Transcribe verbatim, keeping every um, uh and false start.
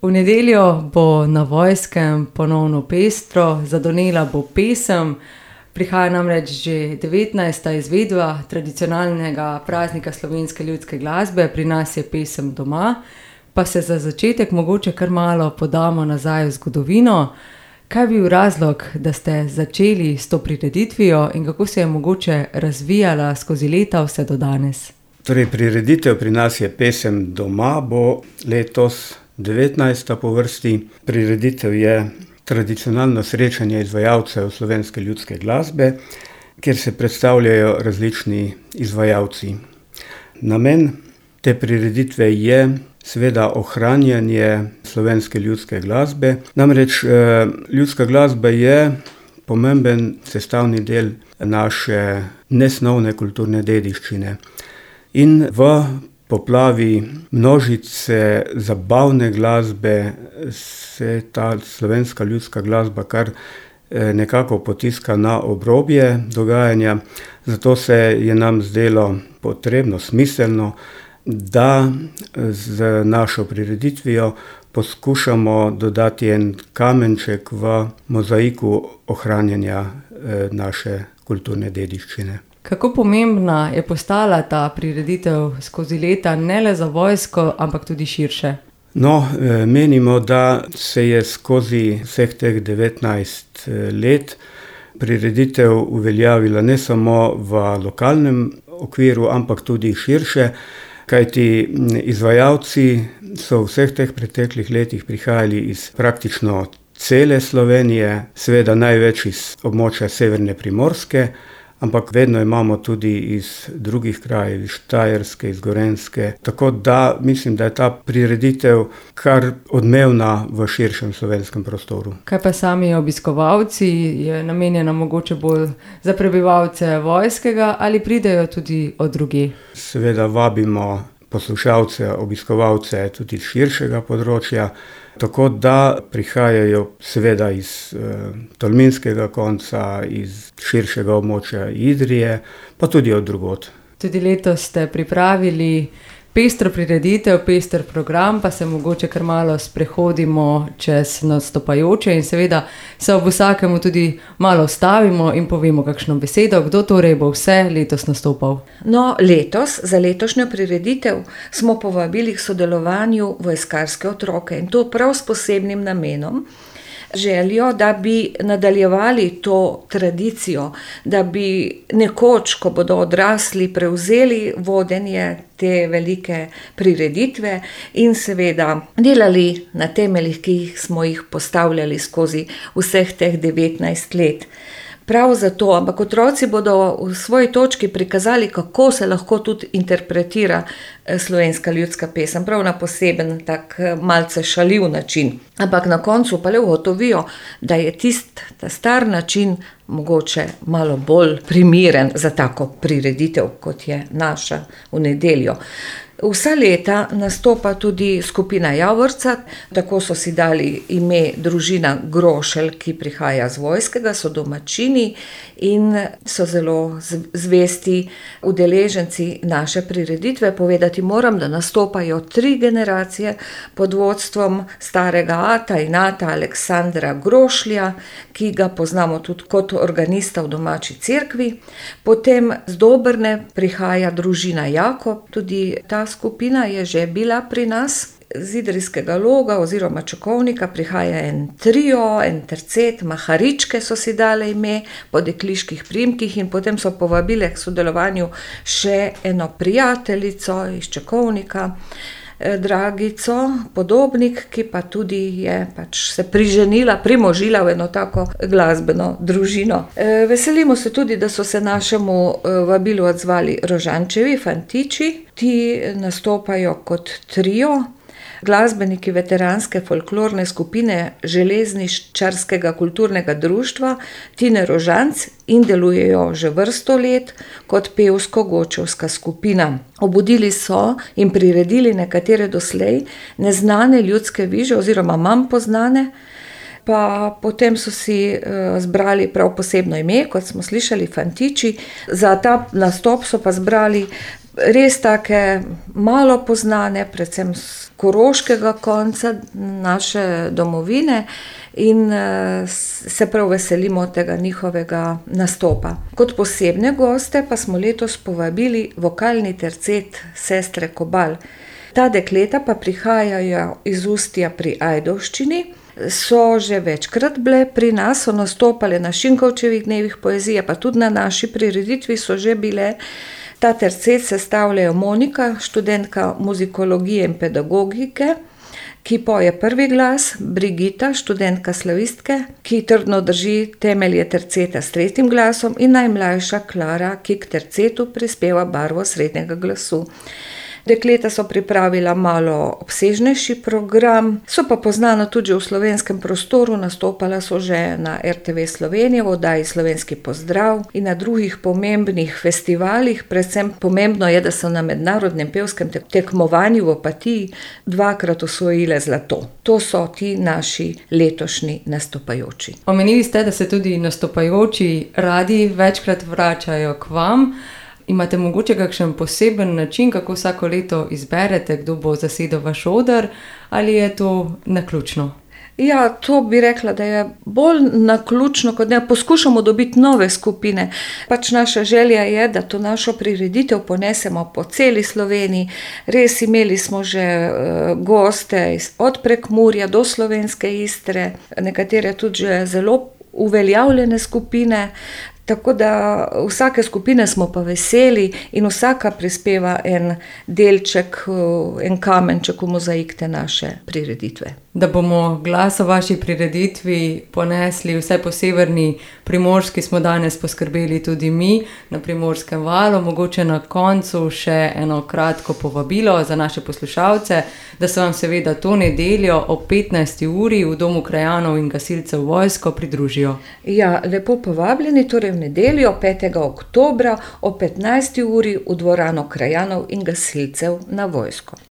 V nedeljo bo na Vojskem ponovno pestro, zadonela bo pesem. Prihaja namreč že devetnajsta izvedba tradicionalnega praznika slovenske ljudske glasbe, pri nas je pesem doma, pa se za začetek mogoče kar malo podamo nazaj v zgodovino. Kaj je bil razlog, da ste začeli s to prireditvijo in kako se je mogoče razvijala skozi leta vse do danes? Torej, prireditev pri nas je pesem doma, bo letos devetnajsta po vrsti. Prireditev je tradicionalno srečanje izvajalcev slovenske ljudske glasbe, kjer se predstavljajo različni izvajalci. Namen te prireditve je seveda ohranjanje slovenske ljudske glasbe. Namreč eh, ljudska glasba je pomemben sestavni del naše nesnovne kulturne dediščine. In v poplavi množice zabavne glasbe se ta slovenska ljudska glasba kar nekako potiska na obrobje dogajanja. Zato se je nam zdelo potrebno, smiselno, da z našo prireditvijo poskušamo dodati en kamenček v mozaiku ohranjanja naše kulturne dediščine. Kako pomembna je postala ta prireditev skozi leta, ne le za vojsko, ampak tudi širše? No, menimo, da se je skozi vseh teh devetnajst let prireditev uveljavila ne samo v lokalnem okviru, ampak tudi širše, kajti izvajalci so v vseh teh preteklih letih prihajali iz praktično cele Slovenije, seveda največ iz območja severne Primorske, ampak vedno imamo tudi iz drugih krajev, iz Štajerske, iz Gorenjske. Tako da mislim, da je ta prireditev kar odmevna v širšem slovenskem prostoru. Kaj pa sami obiskovalci? Je namenjena mogoče bolj za prebivalce Vojskega ali pridejo tudi od drugje? Seveda vabimo poslušalce, obiskovalce tudi iz širšega področja, tako da prihajajo seveda iz eh, tolminskega konca, iz širšega območja Idrije, pa tudi od drugod. Tudi letos ste pripravili pestro prireditev, pester program, pa se mogoče kar malo sprehodimo čez nastopajoče in seveda se ob vsakemu tudi malo ustavimo in povemo kakšno besedo, kdo torej bo vse letos nastopal. No, letos, za letošnjo prireditev, smo povabili k sodelovanju vojskarske otroke in to prav s posebnim namenom, željo, da bi nadaljevali to tradicijo, da bi nekoč, ko bodo odrasli, prevzeli vodenje te velike prireditve in seveda delali na temeljih, ki smo jih postavljali skozi vseh teh devetnajst let. Prav zato, ampak otroci bodo v svoji točki prikazali, kako se lahko tudi interpretira slovenska ljudska pesem, prav na poseben, tak malce šaljiv način. Ampak na koncu pa le ugotovijo, da je tist, ta star način mogoče malo bolj primeren za tako prireditev, kot je naša v nedeljo. Vsa leta nastopa tudi skupina Javorca, tako so si dali ime družina Grošelj, ki prihaja z Vojskega, so domačini in so zelo zvesti udeleženci naše prireditve. Povedati moram, da nastopajo tri generacije pod vodstvom starega ata in ata Aleksandra Grošlja, ki ga poznamo tudi kot organista v domači cerkvi. Potem z Dobrne prihaja družina Jakob, tudi ta skupina je že bila pri nas. Z Idrijskega Loga oziroma Čakovnika prihaja en trio, en tercet, Maharičke so si dale ime po dekliških priimkih in potem so povabile k sodelovanju še eno prijateljico iz Čakovnika, Dragico Podobnik, ki pa tudi je pač se priženila, primožila v eno tako glasbeno družino. Veselimo se tudi, da so se našemu vabilu odzvali Rožančevi fantiči. Ti nastopajo kot trio. Glasbeniki veteranske folklorne skupine Železničarskega kulturnega društva Tine Rožanc in delujejo že vrsto let kot pevsko-gočevska skupina. Obudili so in priredili nekatere doslej neznane ljudske viže oziroma manj poznane, pa potem so si uh, zbrali prav posebno ime, kot smo slišali, fantiči. Za ta nastop so pa zbrali res take malo poznane, predvsem z koroškega konca naše domovine in se prav veselimo tega njihovega nastopa. Kot posebne goste pa smo letos povabili vokalni tercet Sestre Kobal. Ta dekleta pa prihajajo iz Ustja pri Ajdovščini, so že večkrat bile pri nas, so nastopale na Šinkovčevih dnevih poezije, pa tudi na naši prireditvi so že bile. Ta tercet sestavljajo Monika, študentka muzikologije in pedagogike, ki poje prvi glas, Brigita, študentka slavistke, ki trdno drži temelje terceta s tretjim glasom, in najmlajša Klara, ki k tercetu prispeva barvo srednjega glasu. Dekleta so pripravila malo obsežnejši program, so pa poznana tudi v slovenskem prostoru, nastopala so že na er te ve Slovenija v oddaji Slovenski pozdrav in na drugih pomembnih festivalih. Predvsem pomembno je, da so na mednarodnem pevskem tekmovanju v Opatiji dvakrat osvojile zlato. To so ti naši letošnji nastopajoči. Omenili ste, da se tudi nastopajoči radi večkrat vračajo k vam. Imate mogoče kakšen poseben način, kako vsako leto izberete, kdo bo zasedel vaš oder, ali je to naključno? Ja, to bi rekla, da je bolj naključno, kot ne. Poskušamo dobiti nove skupine. Pač naša želja je, da to našo prireditev ponesemo po celi Sloveniji. Res imeli smo že uh, goste od Prekmurja do Slovenske Istre, nekatere tudi že zelo uveljavljene skupine. Tako da vsake skupine smo pa veseli in vsaka prispeva en delček, en kamenček v mozaik te naše prireditve. Da bomo glas o vaši prireditvi ponesli vse po severni Primorski, smo danes poskrbeli tudi mi na Primorskem valu. Mogoče na koncu še eno kratko povabilo za naše poslušalce, da se vam seveda to nedeljo ob petnajsti uri v Domu krajanov in gasilcev Vojsko pridružijo. Ja, lepo povabljeni, torej v nedeljo petega oktobra ob petnajsti uri v dvorano krajanov in gasilcev na Vojsko.